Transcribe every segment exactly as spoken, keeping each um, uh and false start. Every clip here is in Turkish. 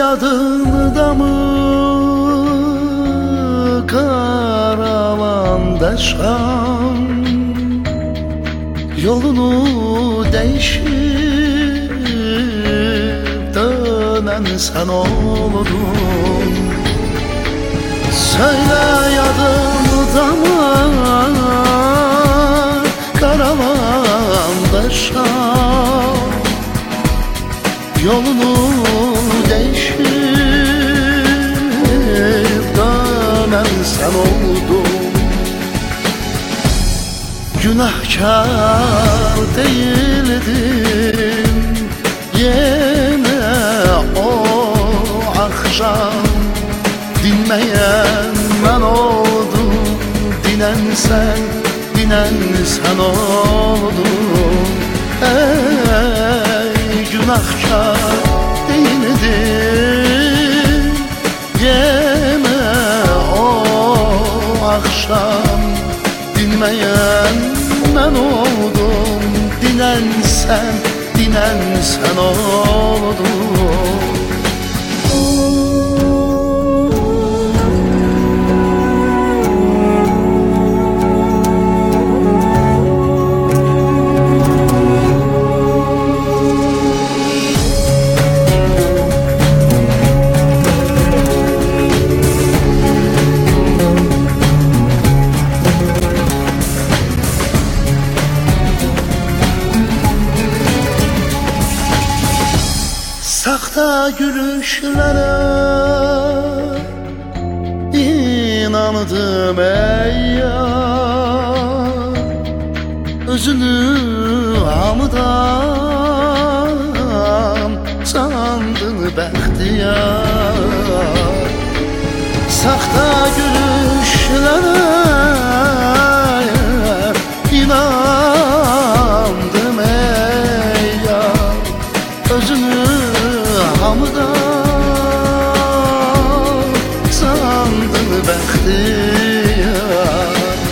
yadında mı karavanda şan yolunu değişip dönen sen oldun. Söyle yadında mı karavanda şan yolunu değişip dönen sen oldun. Günahkar değildim yine o akşam, dinmeyen ben oldum, dinen sen, dinen sen oldun. Ey günahkar değildim yine o akşam, dinmeyen ben oldum, dinen sen, dinen sen oldun. Sahte gülüşlere inandım ey yar, özünü hamdan sandın bəxtiyar. Sahte gülüşlere inandım ey yar, özünü hamdan sandın bəxtiyar.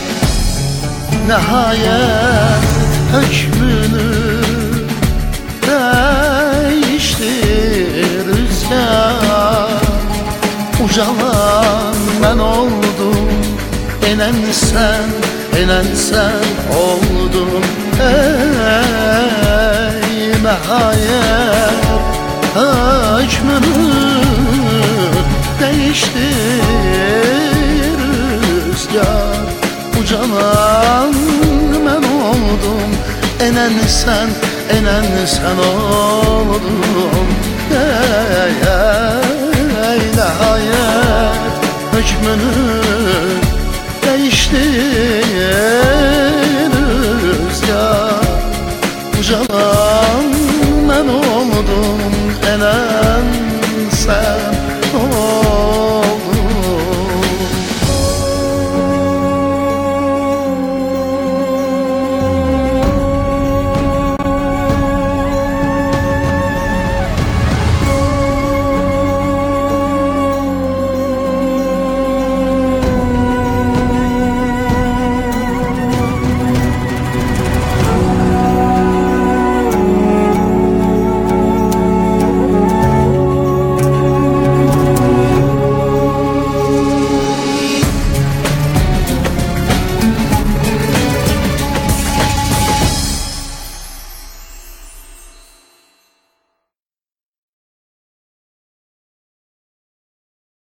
Nihayet hükmünü değişti rüzgar, ucalan ben oldum, enen sen, enen sen oldum. Ey nihayet hükmünü değişti rüzgar, ucalan ben oldum, enen sen, enen sen oldum. Ey, ey, ey nihayet hükmünü